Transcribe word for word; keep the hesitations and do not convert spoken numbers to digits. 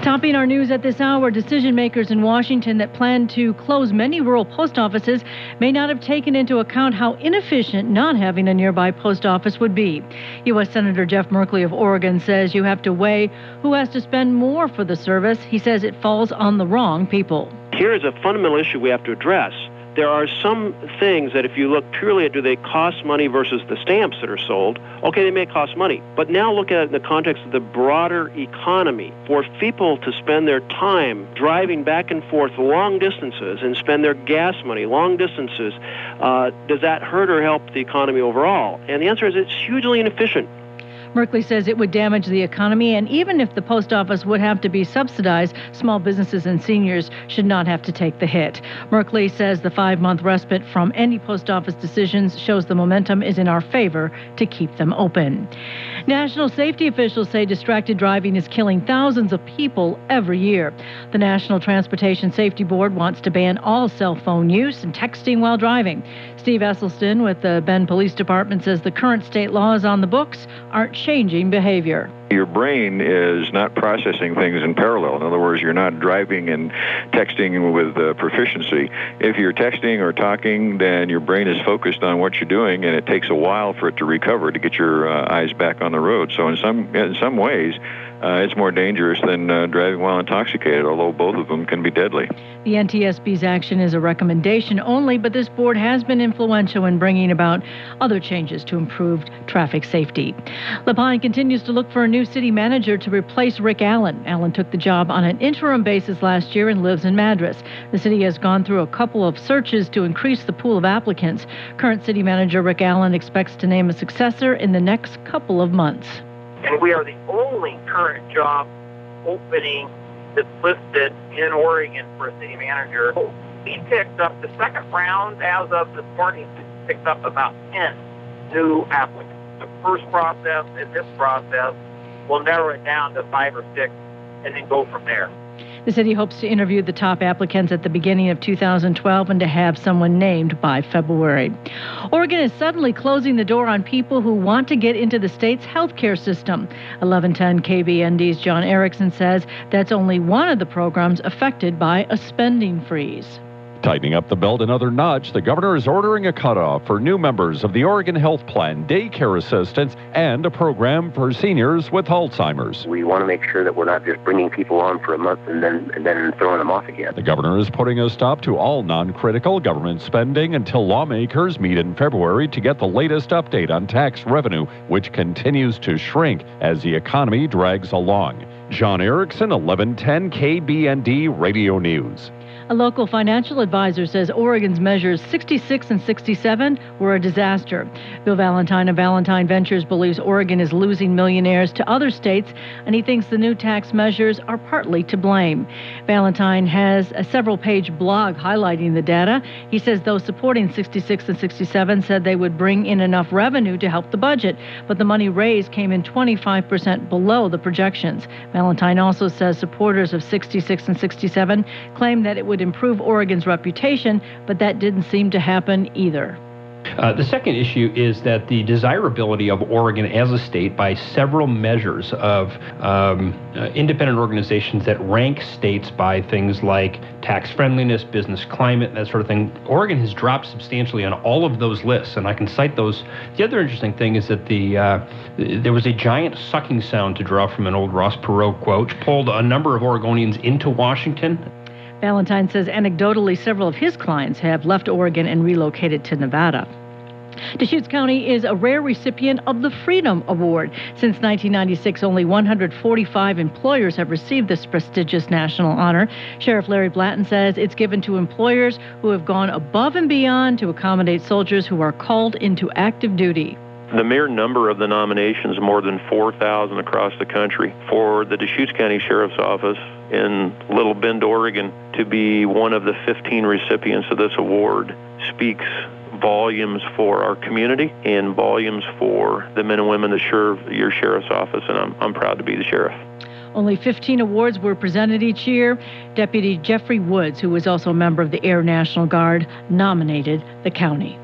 Topping our news at this hour, decision makers in Washington that plan to close many rural post offices may not have taken into account how inefficient not having a nearby post office would be. U S Senator Jeff Merkley of Oregon says you have to weigh who has to spend more for the service. He says it falls on the wrong people. Here is a fundamental issue we have to address. There are some things that if you look purely at do they cost money versus the stamps that are sold, okay, they may cost money. But now look at it in the context of the broader economy. For people to spend their time driving back and forth long distances and spend their gas money long distances, uh, does that hurt or help the economy overall? And the answer is it's hugely inefficient. Merkley says it would damage the economy, and even if the post office would have to be subsidized, small businesses and seniors should not have to take the hit. Merkley says the five-month respite from any post office decisions shows the momentum is in our favor to keep them open. National safety officials say distracted driving is killing thousands of people every year. The National Transportation Safety Board wants to ban all cell phone use and texting while driving. Steve Esselstyn with the Bend Police Department says the current state laws on the books aren't changing behavior. Your brain is not processing things in parallel. In other words, you're not driving and texting with uh, proficiency. If you're texting or talking, then your brain is focused on what you're doing, and it takes a while for it to recover to get your uh, eyes back on the road. So in some in some ways, uh, it's more dangerous than uh, driving while intoxicated, although both of them can be deadly. The N T S B's action is a recommendation only, but this board has been influential in bringing about other changes to improve traffic safety. La Pine continues to look for a new city manager to replace Rick Allen. Allen took the job on an interim basis last year and lives in Madras. The city has gone through a couple of searches to increase the pool of applicants. Current city manager Rick Allen expects to name a successor in the next couple of months. And we are the only current job opening that's listed in Oregon for a city manager. We picked up the second round as of this morning, picked up about ten new applicants. The first process and this process will narrow it down to five or six and then go from there. The city hopes to interview the top applicants at the beginning of two thousand twelve and to have someone named by February. Oregon is suddenly closing the door on people who want to get into the state's health care system. eleven ten K B N D's John Erickson says that's only one of the programs affected by a spending freeze. Tightening up the belt another notch, the governor is ordering a cutoff for new members of the Oregon Health Plan, daycare assistants, and a program for seniors with Alzheimer's. We want to make sure that we're not just bringing people on for a month and then and then throwing them off again. The governor is putting a stop to all non-critical government spending until lawmakers meet in February to get the latest update on tax revenue, which continues to shrink as the economy drags along. John Erickson, eleven ten K B N D Radio News. A local financial advisor says Oregon's measures sixty-six and sixty-seven were a disaster. Bill Valentine of Valentine Ventures believes Oregon is losing millionaires to other states, and he thinks the new tax measures are partly to blame. Valentine has a several-page blog highlighting the data. He says those supporting sixty-six and sixty-seven said they would bring in enough revenue to help the budget, but the money raised came in twenty-five percent below the projections. Valentine also says supporters of sixty-six and sixty-seven claim that it would improve Oregon's reputation, but that didn't seem to happen either. Uh, the second issue is that the desirability of Oregon as a state by several measures of um, uh, independent organizations that rank states by things like tax friendliness, business climate, that sort of thing. Oregon has dropped substantially on all of those lists, and I can cite those. The other interesting thing is that the uh, there was a giant sucking sound, to draw from an old Ross Perot quote, which pulled a number of Oregonians into Washington. Valentine says anecdotally several of his clients have left Oregon and relocated to Nevada. Deschutes County is a rare recipient of the Freedom Award. Since nineteen ninety-six, only one hundred forty-five employers have received this prestigious national honor. Sheriff Larry Blatton says it's given to employers who have gone above and beyond to accommodate soldiers who are called into active duty. The mere number of the nominations, more than four thousand across the country, for the Deschutes County Sheriff's Office in Little Bend, Oregon, to be one of the fifteen recipients of this award speaks volumes for our community and volumes for the men and women that serve your sheriff's office, and I'm, I'm proud to be the sheriff. Only fifteen awards were presented each year. Deputy Jeffrey Woods, who was also a member of the Air National Guard, nominated the county.